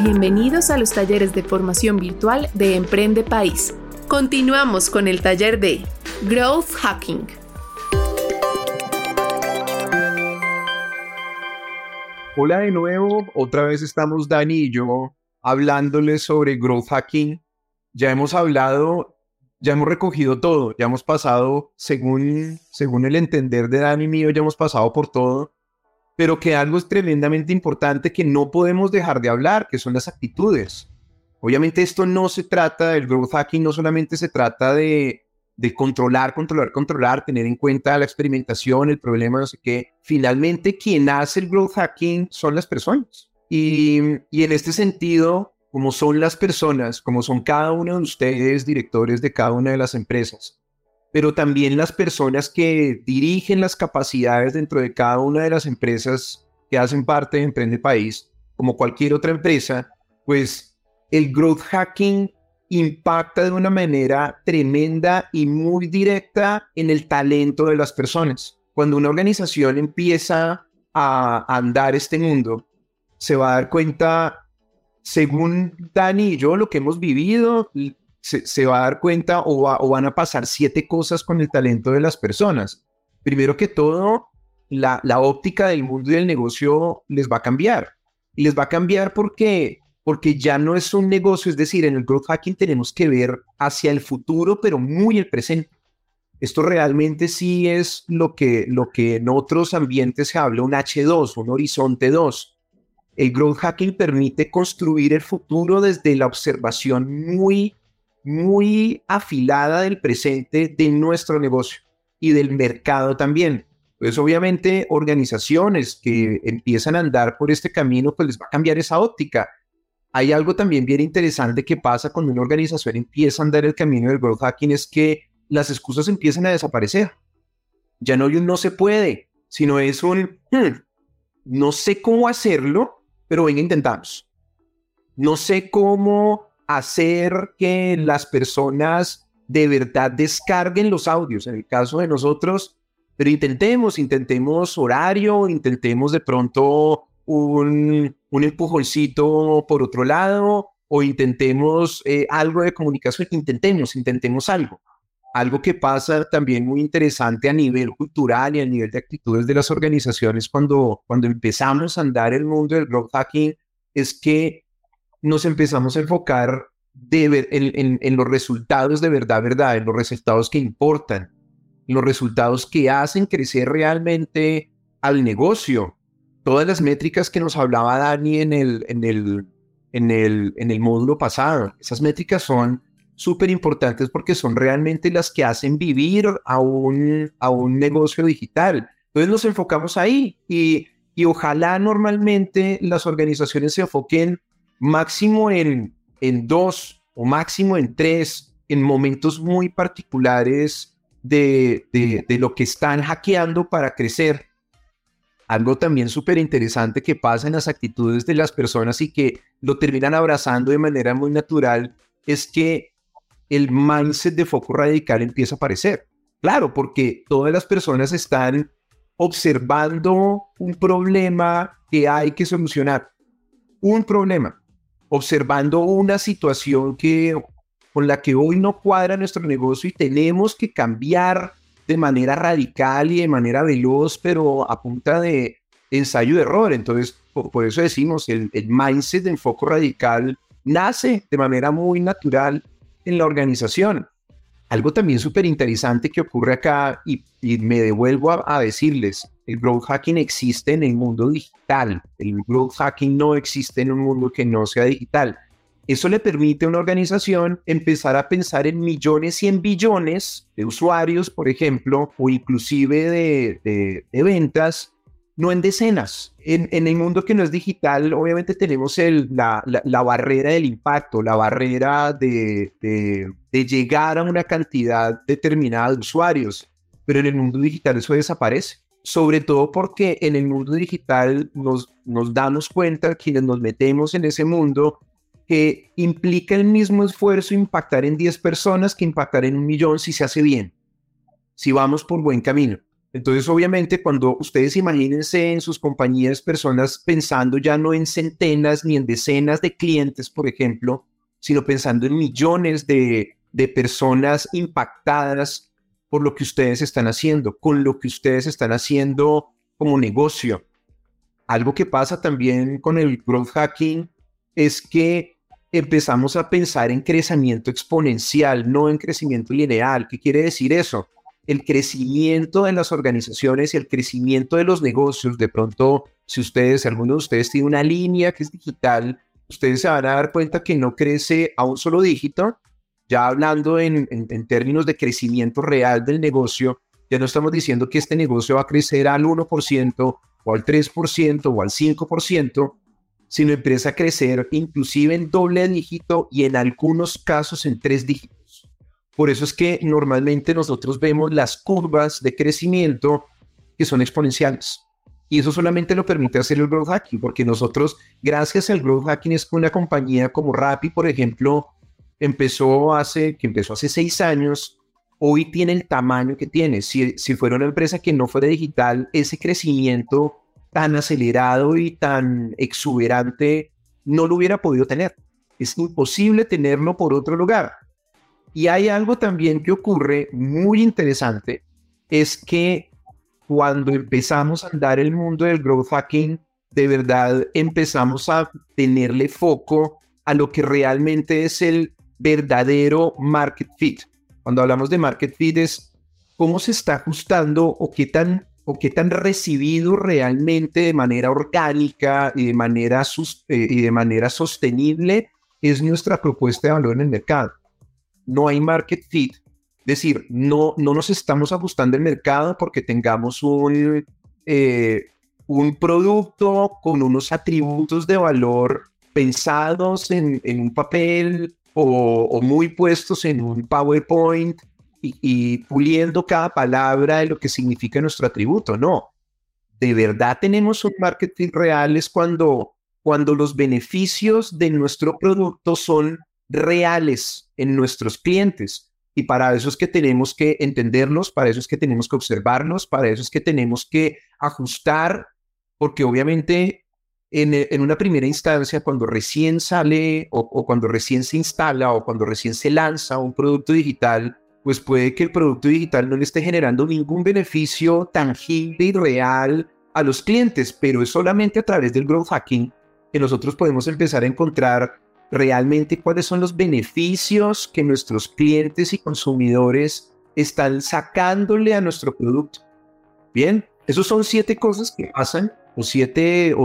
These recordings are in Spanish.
Bienvenidos a los talleres de formación virtual de Emprende País. Continuamos con el taller de Growth Hacking. Hola de nuevo, otra vez estamos Dani y yo hablándoles sobre Growth Hacking. Ya hemos recogido todo, ya hemos pasado, según el entender de Dani y mío, ya hemos pasado por todo, pero que algo es tremendamente importante que no podemos dejar de hablar, que son las actitudes. Obviamente esto no se trata del Growth Hacking, no solamente se trata de controlar, tener en cuenta la experimentación, el problema, no sé qué. Finalmente, quien hace el Growth Hacking son las personas. Y en este sentido, como son las personas, como son cada uno de ustedes, directores de cada una de las empresas, pero también las personas que dirigen las capacidades dentro de cada una de las empresas que hacen parte de Emprende País, como cualquier otra empresa, pues el Growth Hacking impacta de una manera tremenda y muy directa en el talento de las personas. Cuando una organización empieza a andar este mundo, se va a dar cuenta, según Dani y yo, lo que hemos vivido, se va a dar cuenta o van a pasar 7 cosas con el talento de las personas. Primero que todo, la óptica del mundo y del negocio les va a cambiar. Y les va a cambiar porque ya no es un negocio, es decir, en el Growth Hacking tenemos que ver hacia el futuro, pero muy el presente. Esto realmente sí es lo que en otros ambientes se habla, un H2, un horizonte 2. El Growth Hacking permite construir el futuro desde la observación muy afilada del presente de nuestro negocio y del mercado también. Pues obviamente organizaciones que empiezan a andar por este camino, pues les va a cambiar esa óptica. Hay algo también bien interesante que pasa cuando una organización empieza a andar el camino del Growth Hacking, es que las excusas empiezan a desaparecer. Ya no hay un no se puede, sino es un no sé cómo hacerlo, pero venga, intentamos. No sé cómo hacer que las personas de verdad descarguen los audios, en el caso de nosotros, pero intentemos horario, intentemos de pronto un empujoncito por otro lado, o intentemos algo de comunicación, intentemos algo que pasa también muy interesante a nivel cultural y a nivel de actitudes de las organizaciones cuando empezamos a andar el mundo del growth hacking, es que nos empezamos a enfocar en los resultados de verdad, en los resultados que importan, en los resultados que hacen crecer realmente al negocio. Todas las métricas que nos hablaba Dani en el módulo pasado, esas métricas son súper importantes porque son realmente las que hacen vivir a un negocio digital. Entonces nos enfocamos ahí y ojalá normalmente las organizaciones se enfoquen máximo en 2 o máximo en 3 en momentos muy particulares de lo que están hackeando para crecer. Algo también súper interesante que pasa en las actitudes de las personas y que lo terminan abrazando de manera muy natural es que el mindset de foco radical empieza a aparecer. Claro, porque todas las personas están observando un problema que hay que solucionar. Un problema. Observando una situación con la que hoy no cuadra nuestro negocio y tenemos que cambiar de manera radical y de manera veloz, pero a punta de ensayo y error. Entonces, por eso decimos, el mindset de enfoque radical nace de manera muy natural en la organización. Algo también súper interesante que ocurre acá, y me devuelvo a decirles, el growth hacking existe en el mundo digital. El growth hacking no existe en un mundo que no sea digital. Eso le permite a una organización empezar a pensar en millones y en billones de usuarios, por ejemplo, o inclusive de ventas, no en decenas. En el mundo que no es digital, obviamente tenemos la barrera del impacto, la barrera de llegar a una cantidad determinada de usuarios, pero en el mundo digital eso desaparece. Sobre todo porque en el mundo digital nos damos cuenta, quienes nos metemos en ese mundo, que implica el mismo esfuerzo impactar en 10 personas que impactar en 1 millón si se hace bien, si vamos por buen camino. Entonces, obviamente, cuando ustedes imagínense en sus compañías personas pensando ya no en centenas ni en decenas de clientes, por ejemplo, sino pensando en millones de personas impactadas por lo que ustedes están haciendo, con lo que ustedes están haciendo como negocio. Algo que pasa también con el growth hacking es que empezamos a pensar en crecimiento exponencial, no en crecimiento lineal. ¿Qué quiere decir eso? El crecimiento de las organizaciones y el crecimiento de los negocios. De pronto, si alguno de ustedes tiene una línea que es digital, ustedes se van a dar cuenta que no crece a un solo dígito. Ya hablando en términos de crecimiento real del negocio, ya no estamos diciendo que este negocio va a crecer al 1% o al 3% o al 5%, sino empieza a crecer inclusive en doble dígito y en algunos casos en 3 dígitos. Por eso es que normalmente nosotros vemos las curvas de crecimiento que son exponenciales. Y eso solamente lo permite hacer el growth hacking, porque nosotros, gracias al growth hacking, es que una compañía como Rappi, por ejemplo, empezó hace 6 años, hoy tiene el tamaño que tiene. Si fuera una empresa que no fuera digital, ese crecimiento tan acelerado y tan exuberante no lo hubiera podido tener. Es imposible tenerlo por otro lugar. Y hay algo también que ocurre muy interesante, es que cuando empezamos a andar el mundo del growth hacking, de verdad empezamos a tenerle foco a lo que realmente es el verdadero market fit. Cuando hablamos de market fit es cómo se está ajustando o qué tan recibido realmente de manera orgánica y de manera sostenible es nuestra propuesta de valor en el mercado. No hay market fit, es decir, no nos estamos ajustando al mercado porque tengamos un producto con unos atributos de valor pensados en un papel o muy puestos en un PowerPoint y puliendo cada palabra de lo que significa nuestro atributo. No, de verdad tenemos un market fit real es cuando los beneficios de nuestro producto son reales en nuestros clientes. Y para eso es que tenemos que entenderlos, para eso es que tenemos que observarlos, para eso es que tenemos que ajustar, porque obviamente en una primera instancia, cuando recién sale o cuando recién se instala o cuando recién se lanza un producto digital, pues puede que el producto digital no le esté generando ningún beneficio tangible y real a los clientes, pero es solamente a través del growth hacking que nosotros podemos empezar a encontrar realmente cuáles son los beneficios que nuestros clientes y consumidores están sacándole a nuestro producto. Bien, esos son 7 cosas que pasan, o 7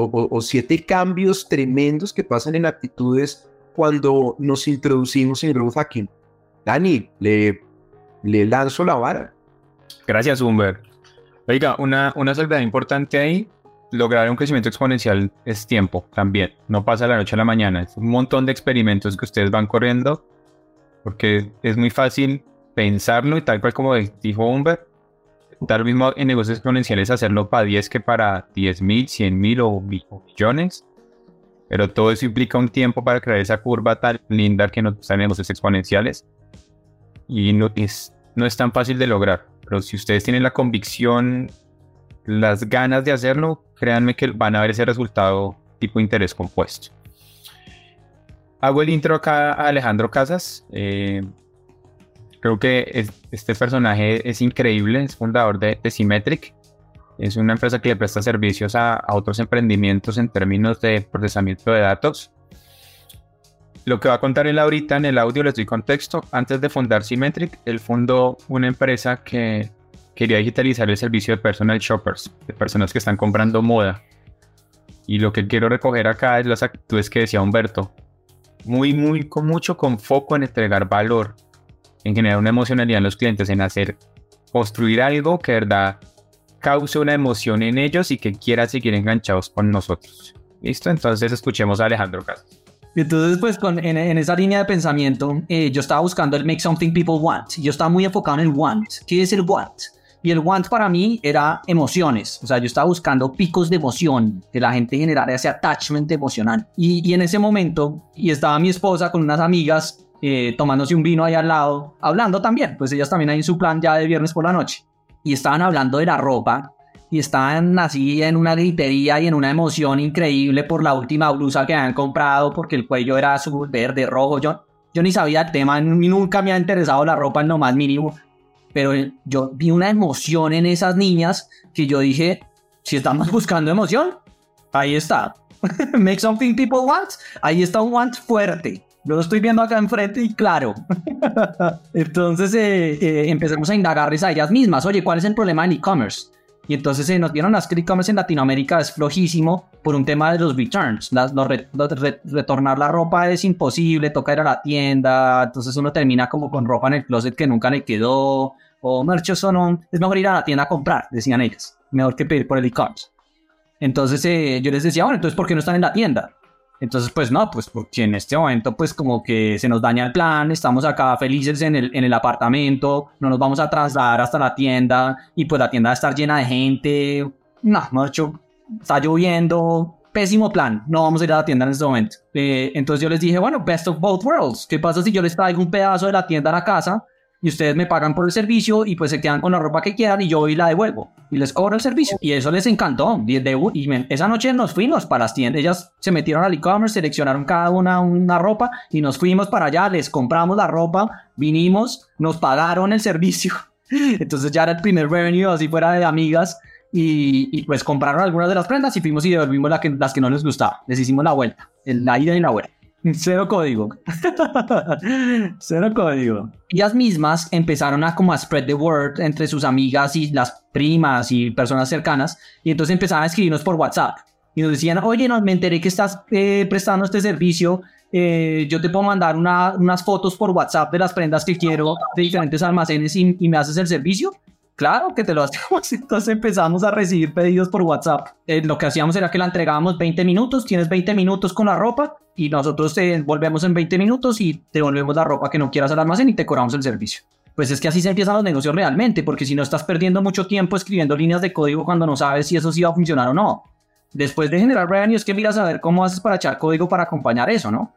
cambios tremendos que pasan en actitudes cuando nos introducimos en growth hacking. Dani, le lanzo la vara. Gracias, Humber. Oiga, una salvedad importante ahí, lograr un crecimiento exponencial es tiempo también, no pasa de la noche a la mañana, es un montón de experimentos que ustedes van corriendo, porque es muy fácil pensarlo y tal cual como dijo Humber, tal mismo en negocios exponenciales hacerlo para 10 que para 10,000, 100,000 o millones, pero todo eso implica un tiempo para crear esa curva tan linda que nos gusta en negocios exponenciales y no es tan fácil de lograr, pero si ustedes tienen la convicción, las ganas de hacerlo, créanme que van a ver ese resultado tipo interés compuesto. Hago el intro acá a Alejandro Casas. Creo que este personaje es increíble, es fundador de Symmetric. Es una empresa que le presta servicios a otros emprendimientos en términos de procesamiento de datos. Lo que va a contar él ahorita en el audio les doy contexto. Antes de fundar Symmetric, él fundó una empresa que quería digitalizar el servicio de personal shoppers, de personas que están comprando moda. Y lo que quiero recoger acá es las actitudes que decía Humberto. Con foco en entregar valor, en generar una emocionalidad en los clientes, en construir algo que de verdad cause una emoción en ellos y que quiera seguir enganchados con nosotros. ¿Listo? Entonces escuchemos a Alejandro Casas. Entonces, pues en esa línea de pensamiento, yo estaba buscando el make something people want. Yo estaba muy enfocado en el want. ¿Qué es el want? Y el want para mí era emociones. O sea, yo estaba buscando picos de emoción, que la gente generara ese attachment emocional. Y en ese momento, y estaba mi esposa con unas amigas tomándose un vino ahí al lado, hablando también. Pues ellas también hay en su plan ya de viernes por la noche. y estaban hablando de la ropa y estaban así en una gritería y en una emoción increíble por la última blusa que habían comprado porque el cuello era azul, verde, rojo. Yo ni sabía el tema, nunca me ha interesado la ropa en lo más mínimo, pero yo vi una emoción en esas niñas que yo dije, si estamos buscando emoción, ahí está. Make something people want, ahí está un want fuerte. Yo lo estoy viendo acá enfrente y claro. Entonces empezamos a indagarles a ellas mismas. Oye, ¿cuál es el problema del e-commerce? Y entonces nos dieron las que el e-commerce en Latinoamérica es flojísimo por un tema de los returns. Retornar la ropa es imposible, toca ir a la tienda. Entonces uno termina como con ropa en el closet que nunca le quedó. O merch, eso no, es mejor ir a la tienda a comprar, decían ellas. Mejor que pedir por el e-commerce. Entonces yo les decía, bueno, entonces ¿por qué no están en la tienda? Entonces, pues no, pues porque en este momento pues como que se nos daña el plan, estamos acá felices en el apartamento, no nos vamos a trasladar hasta la tienda y pues la tienda va a estar llena de gente. No, mucho, está lloviendo, pésimo plan, no vamos a ir a la tienda en este momento. Entonces yo les dije, bueno, best of both worlds, ¿qué pasa si yo les traigo un pedazo de la tienda a la casa y ustedes me pagan por el servicio y pues se quedan con la ropa que quieran y yo voy y la devuelvo y les cobro el servicio? Y eso les encantó. Esa noche nos fuimos para las tiendas. Ellas se metieron al e-commerce, seleccionaron cada una ropa y nos fuimos para allá, les compramos la ropa, vinimos, nos pagaron el servicio. Entonces ya era el primer revenue así fuera de amigas y pues compraron algunas de las prendas y fuimos y devolvimos las que no les gustaba. Les hicimos la vuelta, la ida y la vuelta. Cero código. Cero código. Ellas mismas empezaron a como a spread the word entre sus amigas y las primas y personas cercanas. Y entonces empezaron a escribirnos por WhatsApp. Y nos decían, oye, no, me enteré que estás prestando este servicio. Yo te puedo mandar unas fotos por WhatsApp de las prendas que quiero de diferentes almacenes y me haces el servicio. Claro que te lo hacemos. Entonces empezamos a recibir pedidos por WhatsApp. Lo que hacíamos era que la entregábamos 20 minutos. Tienes 20 minutos con la ropa y nosotros te volvemos en 20 minutos y te devolvemos la ropa que no quieras al almacén y te cobramos el servicio. Pues es que así se empiezan los negocios realmente, porque si no estás perdiendo mucho tiempo escribiendo líneas de código cuando no sabes si eso sí va a funcionar o no. Después de generar revenue es que miras a ver cómo haces para echar código para acompañar eso, ¿no?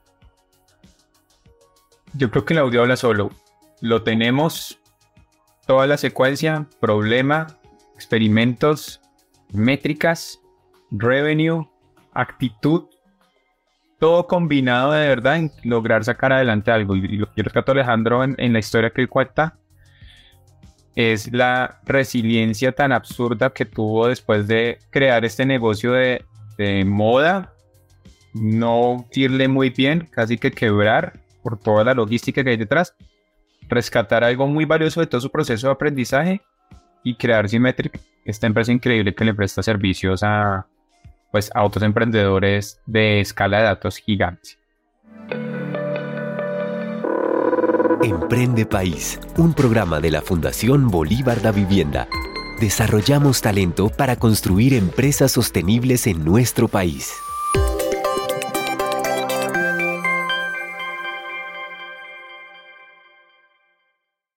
Yo creo que el audio habla solo. Lo tenemos... Toda la secuencia, problema, experimentos, métricas, revenue, actitud, todo combinado de verdad en lograr sacar adelante algo. Y lo que yo rescato a Alejandro en la historia que él cuenta es la resiliencia tan absurda que tuvo después de crear este negocio de moda, no irle muy bien, casi que quebrar por toda la logística que hay detrás. Rescatar algo muy valioso de todo su proceso de aprendizaje y crear Symmetric, esta empresa increíble que le presta servicios a otros emprendedores de escala de datos gigante. Emprende País, un programa de la Fundación Bolívar da Vivienda. Desarrollamos talento para construir empresas sostenibles en nuestro país.